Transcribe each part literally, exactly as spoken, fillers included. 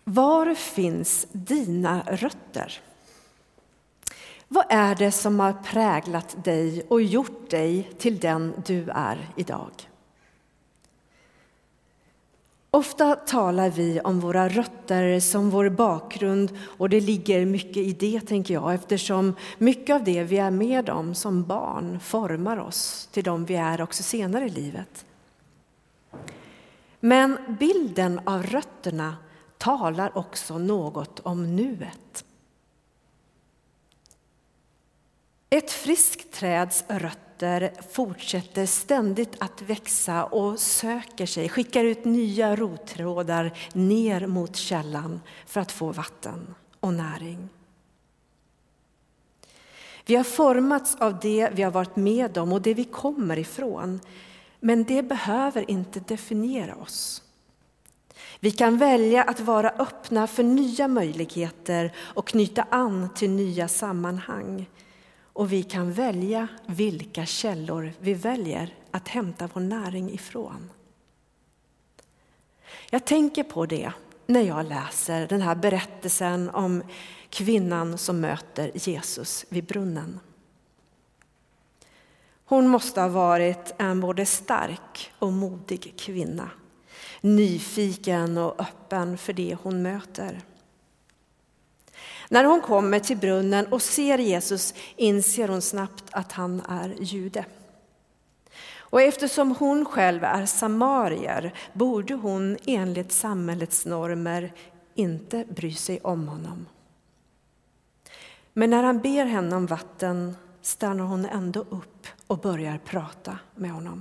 Var finns dina rötter? Vad är det som har präglat dig och gjort dig till den du är idag? Ofta talar vi om våra rötter som vår bakgrund, och det ligger mycket i det, tänker jag, eftersom mycket av det vi är med om som barn formar oss till de vi är också senare i livet. Men bilden av rötterna talar också något om nuet. Ett friskt träds rötter fortsätter ständigt att växa och söker sig, skickar ut nya rottrådar ner mot källan för att få vatten och näring. Vi har formats av det vi har varit med om och det vi kommer ifrån, men det behöver inte definiera oss. Vi kan välja att vara öppna för nya möjligheter och knyta an till nya sammanhang. Och vi kan välja vilka källor vi väljer att hämta vår näring ifrån. Jag tänker på det när jag läser den här berättelsen om kvinnan som möter Jesus vid brunnen. Hon måste ha varit en både stark och modig kvinna. Nyfiken och öppen för det hon möter. När hon kommer till brunnen och ser Jesus inser hon snabbt att han är jude. Och eftersom hon själv är samarier borde hon enligt samhällets normer inte bry sig om honom. Men när han ber henne om vatten stannar hon ändå upp och börjar prata med honom.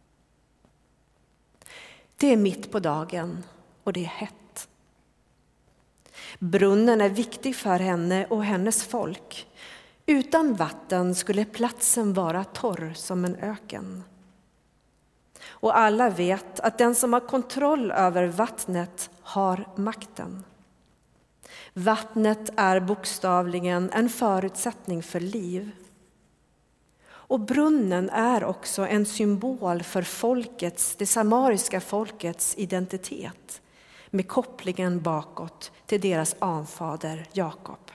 Det är mitt på dagen och det är hett. Brunnen är viktig för henne och hennes folk. Utan vatten skulle platsen vara torr som en öken. Och alla vet att den som har kontroll över vattnet har makten. Vattnet är bokstavligen en förutsättning för liv. Och brunnen är också en symbol för folkets, det samariska folkets identitet, med kopplingen bakåt till deras anfader Jakob.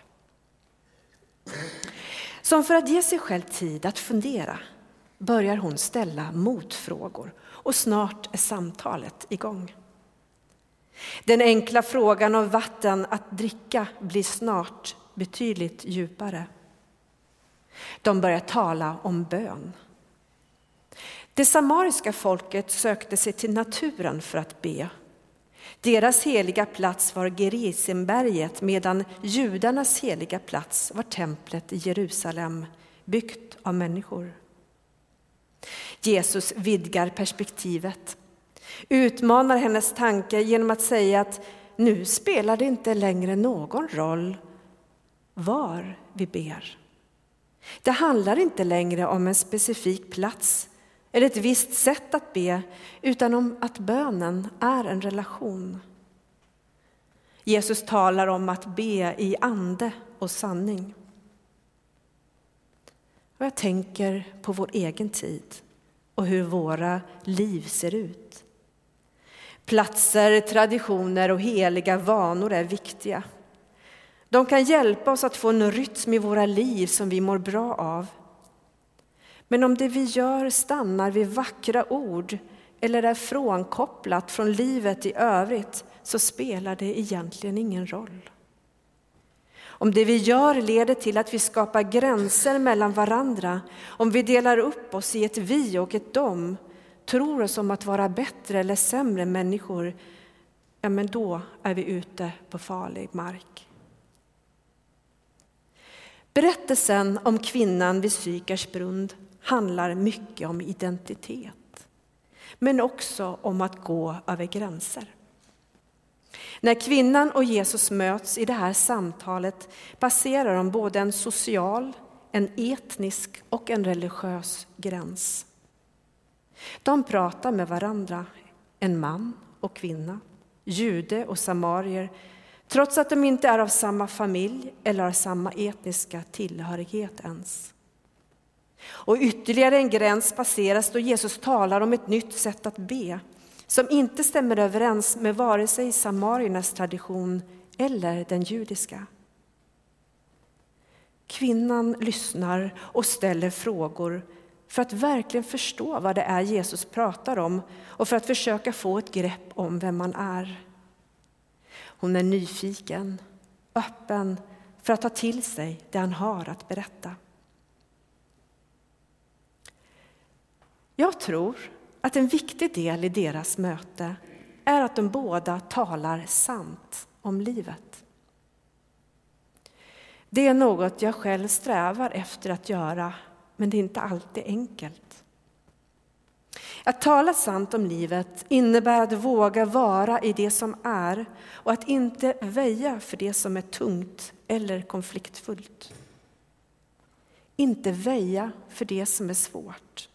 Som för att ge sig själv tid att fundera börjar hon ställa motfrågor och snart är samtalet igång. Den enkla frågan om vatten att dricka blir snart betydligt djupare. De börjar tala om bön. Det samariska folket sökte sig till naturen för att be. Deras heliga plats var Gerisimberget, medan judarnas heliga plats var templet i Jerusalem, byggt av människor. Jesus vidgar perspektivet, utmanar hennes tanke genom att säga att nu spelar det inte längre någon roll var vi ber. Det handlar inte längre om en specifik plats eller ett visst sätt att be, utan om att bönen är en relation. Jesus talar om att be i ande och sanning. Och jag tänker på vår egen tid och hur våra liv ser ut. Platser, traditioner och heliga vanor är viktiga. De kan hjälpa oss att få en rytm i våra liv som vi mår bra av. Men om det vi gör stannar vid vackra ord eller är frånkopplat från livet i övrigt, så spelar det egentligen ingen roll. Om det vi gör leder till att vi skapar gränser mellan varandra, om vi delar upp oss i ett vi och ett dom, tror oss om att vara bättre eller sämre människor, ja, men då är vi ute på farlig mark. Berättelsen om kvinnan vid Sykars brunn handlar mycket om identitet, men också om att gå över gränser. När kvinnan och Jesus möts i det här samtalet passerar de både en social, en etnisk och en religiös gräns. De pratar med varandra, en man och kvinna, jude och samarier, trots att de inte är av samma familj eller har samma etniska tillhörighet ens. Och ytterligare en gräns passeras då Jesus talar om ett nytt sätt att be. som inte stämmer överens med vare sig samariernas tradition eller den judiska. Kvinnan lyssnar och ställer frågor för att verkligen förstå vad det är Jesus pratar om och för att försöka få ett grepp om vem man är. Hon är nyfiken, öppen för att ta till sig det han har att berätta. Jag tror att en viktig del i deras möte är att de båda talar sant om livet. Det är något jag själv strävar efter att göra, men det är inte alltid enkelt. Att tala sant om livet innebär att våga vara i det som är och att inte väja för det som är tungt eller konfliktfullt. Inte väja för det som är svårt.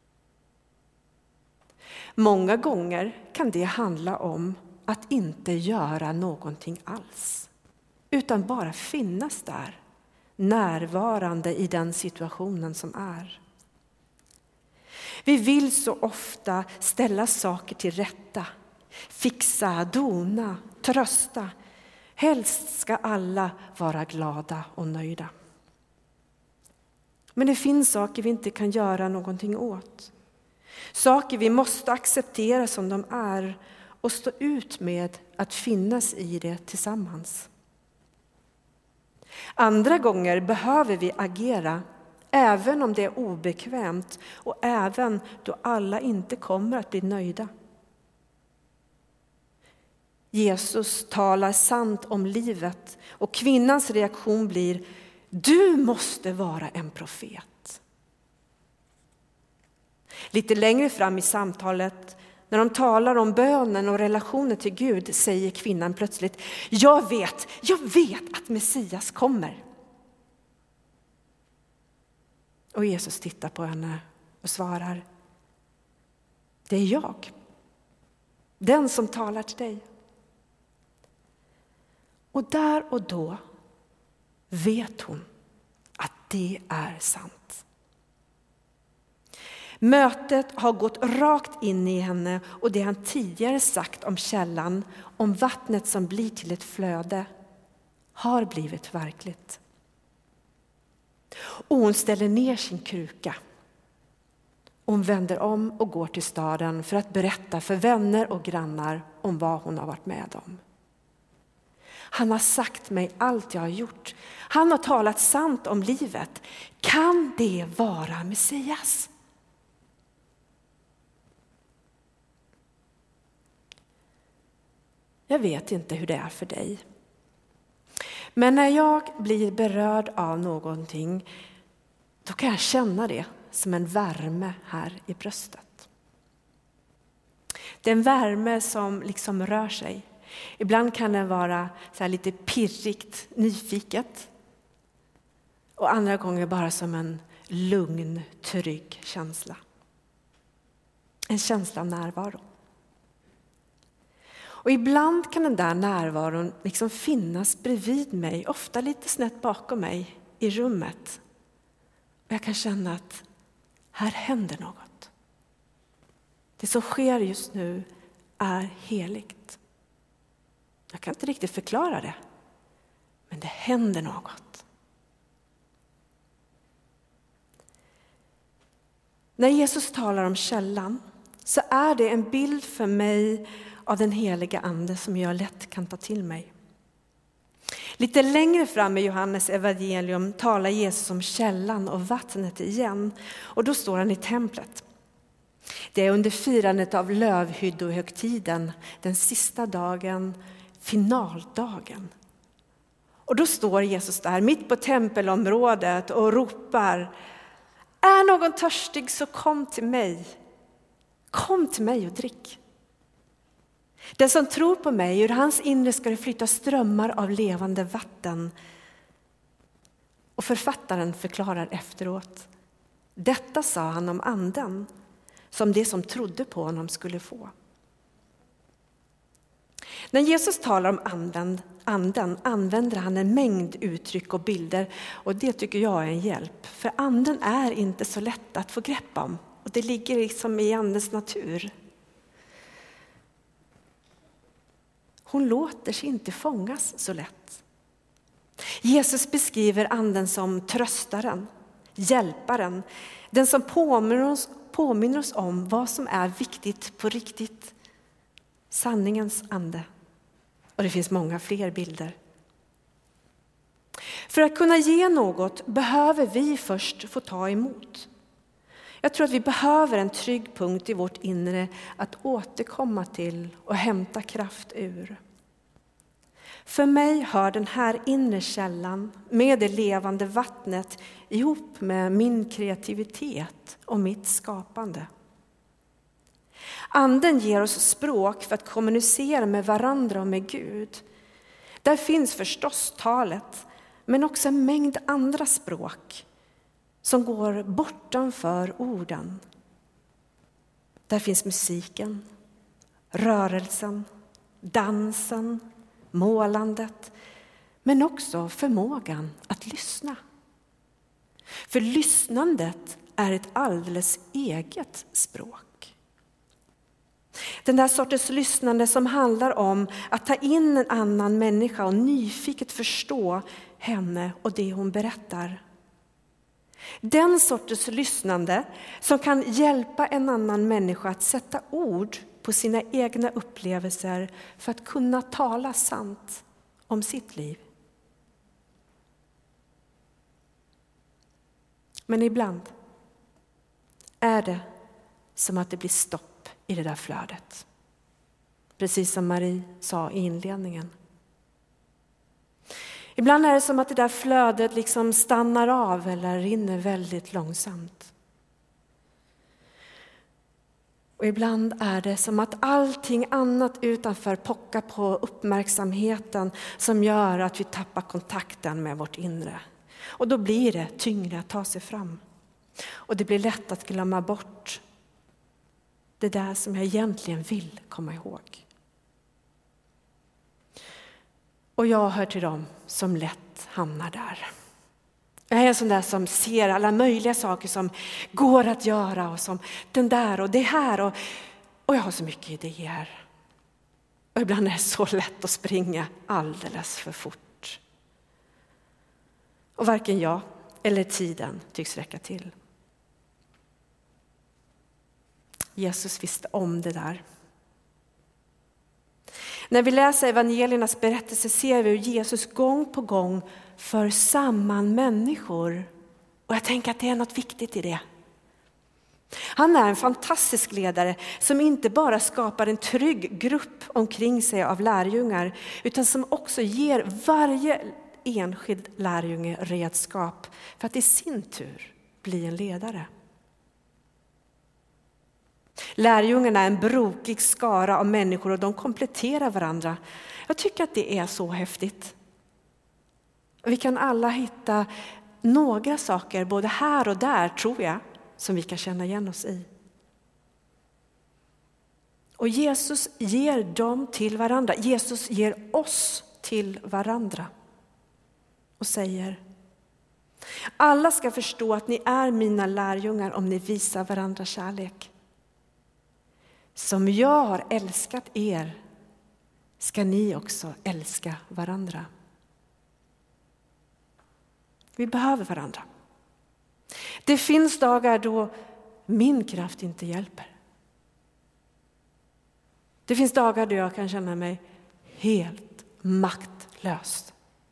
Många gånger kan det handla om att inte göra någonting alls, utan bara finnas där, närvarande i den situationen som är. Vi vill så ofta ställa saker till rätta, fixa, dona, trösta. Helst ska alla vara glada och nöjda. Men det finns saker vi inte kan göra någonting åt. Saker vi måste acceptera som de är och stå ut med att finnas i det tillsammans. Andra gånger behöver vi agera även om det är obekvämt och även då alla inte kommer att bli nöjda. Jesus talar sant om livet och kvinnans reaktion blir: du måste vara en profet. Lite längre fram i samtalet, när de talar om bönen och relationen till Gud, säger kvinnan plötsligt: jag vet, jag vet att Messias kommer. Och Jesus tittar på henne och svarar: det är jag, den som talar till dig. Och där och då vet hon att det är sant. Mötet har gått rakt in i henne och det han tidigare sagt om källan, om vattnet som blir till ett flöde, har blivit verkligt. Och hon ställer ner sin kruka. Hon vänder om och går till staden för att berätta för vänner och grannar om vad hon har varit med om. Han har sagt mig allt jag har gjort. Han har talat sant om livet. Kan det vara Messias? Jag vet inte hur det är för dig. Men när jag blir berörd av någonting, då kan jag känna det som en värme här i bröstet. Det är en värme som liksom rör sig. Ibland kan det vara så här lite pirrigt, nyfiket. Och andra gånger bara som en lugn, trygg känsla. En känsla av närvaro. Och ibland kan den där närvaron liksom finnas bredvid mig, ofta lite snett bakom mig i rummet. Och jag kan känna att här händer något. Det som sker just nu är heligt. Jag kan inte riktigt förklara det, men det händer något. När Jesus talar om källan så är det en bild för mig av den heliga ande som jag lätt kan ta till mig. Lite längre fram i Johannes evangelium talar Jesus om källan och vattnet igen. Och då står han i templet. Det är under firandet av lövhyddohögtiden, den sista dagen, finaldagen. Och då står Jesus där mitt på tempelområdet och ropar: är någon törstig så kom till mig. Kom till mig och drick. Den som tror på mig, ur hans inre ska det flyta strömmar av levande vatten. Och författaren förklarar efteråt: detta sa han om anden, som det som trodde på honom skulle få. När Jesus talar om anden, anden använder han en mängd uttryck och bilder, och det tycker jag är en hjälp. För anden är inte så lätt att få grepp om, och det ligger liksom i andens natur. hon låter sig inte fångas så lätt. Jesus beskriver anden som tröstaren, hjälparen, den som påminner oss, påminner oss om vad som är viktigt på riktigt. Sanningens ande. Och det finns många fler bilder. För att kunna ge något behöver vi först få ta emot. Jag tror att vi behöver en trygg punkt i vårt inre att återkomma till och hämta kraft ur. För mig hör den här inre källan med det levande vattnet ihop med min kreativitet och mitt skapande. Anden ger oss språk för att kommunicera med varandra och med Gud. Där finns förstås talet, men också en mängd andra språk som går bortanför orden. Där finns musiken, rörelsen, dansen, målandet, men också förmågan att lyssna. För lyssnandet är ett alldeles eget språk. Den där sortens lyssnande som handlar om att ta in en annan människa och nyfiket förstå henne och det hon berättar. Den sortens lyssnande som kan hjälpa en annan människa att sätta ord på sina egna upplevelser för att kunna tala sant om sitt liv. Men ibland är det som att det blir stopp i det där flödet. Precis som Marie sa i inledningen. Ibland är det som att det där flödet liksom stannar av eller rinner väldigt långsamt. Och ibland är det som att allting annat utanför pockar på uppmärksamheten som gör att vi tappar kontakten med vårt inre. Och då blir det tyngre att ta sig fram. Och det blir lätt att glömma bort det där som jag egentligen vill komma ihåg. Och jag hör till dem som lätt hamnar där. Jag är en sån där som ser alla möjliga saker som går att göra och som den där och det här och, och jag har så mycket idéer. Och ibland är det så lätt att springa alldeles för fort. Och varken jag eller tiden tycks räcka till. Jesus visste om det där. När vi läser evangeliernas berättelse ser vi hur Jesus gång på gång för samman människor. Och jag tänker att det är något viktigt i det. Han är en fantastisk ledare som inte bara skapar en trygg grupp omkring sig av lärjungar, utan som också ger varje enskild lärjunge redskap för att i sin tur bli en ledare. Lärjungarna är en brokig skara av människor och de kompletterar varandra. Jag tycker att det är så häftigt. Vi kan alla hitta några saker både här och där, tror jag, som vi kan känna igen oss i. Och Jesus ger dem till varandra. Jesus ger oss till varandra. Och säger: alla ska förstå att ni är mina lärjungar om ni visar varandra kärlek. Som jag har älskat er ska ni också älska varandra. Vi behöver varandra. Det finns dagar då min kraft inte hjälper. Det finns dagar då jag kan känna mig helt maktlös.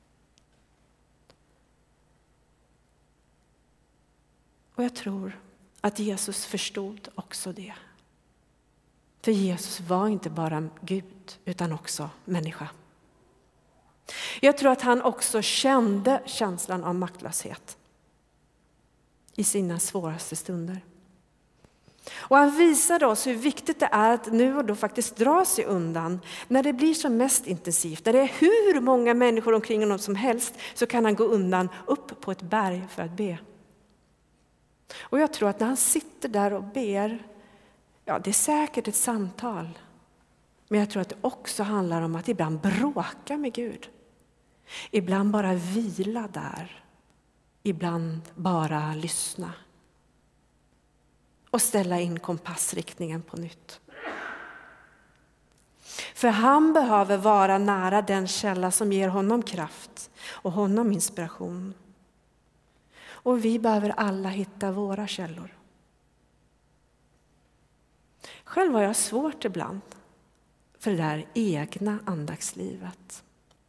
Och jag tror att Jesus förstod också det. För Jesus var inte bara Gud utan också människa. Jag tror att han också kände känslan av maktlöshet i sina svåraste stunder. Och han visade oss hur viktigt det är att nu och då faktiskt dra sig undan. När det blir som mest intensivt, när det är hur många människor omkring honom som helst, så kan han gå undan upp på ett berg för att be. Och jag tror att när han sitter där och ber, ja, det är säkert ett samtal. Men jag tror att det också handlar om att ibland bråka med Gud. Ibland bara vila där. Ibland bara lyssna. Och ställa in kompassriktningen på nytt. För han behöver vara nära den källa som ger honom kraft och honom inspiration. Och vi behöver alla hitta våra källor. Själv har jag svårt ibland för det där egna andaktslivet.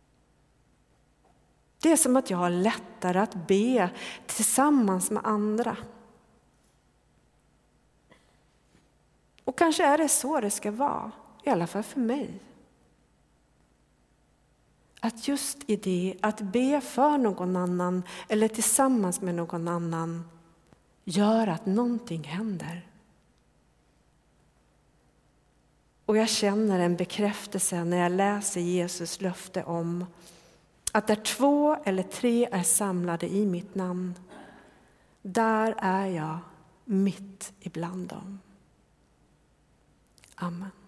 Det är som att jag har lättare att be tillsammans med andra. Och kanske är det så det ska vara, i alla fall för mig. Att just i det, att be för någon annan eller tillsammans med någon annan, gör att någonting händer. Och jag känner en bekräftelse när jag läser Jesus löfte om att där två eller tre är samlade i mitt namn, där är jag mitt ibland dem. Amen.